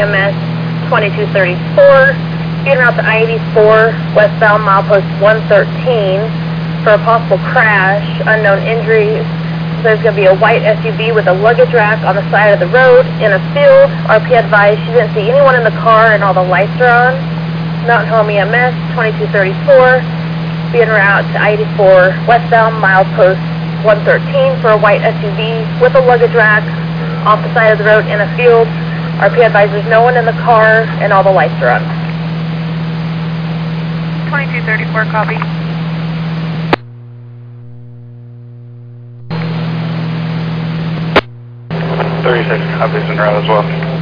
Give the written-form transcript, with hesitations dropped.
EMS 2234, being route to I-84, westbound milepost 113 for a possible crash, unknown injuries. There's going to be a white SUV with a luggage rack on the side of the road in a field. RP advised she didn't see anyone in the car and all the lights are on. Mountain Home EMS 2234, being route to I-84, westbound milepost 113 for a white SUV with a luggage rack off the side of the road in a field. RP advised there's no one in the car and all the lights are on. 2234, copy. 36 copies en route as well.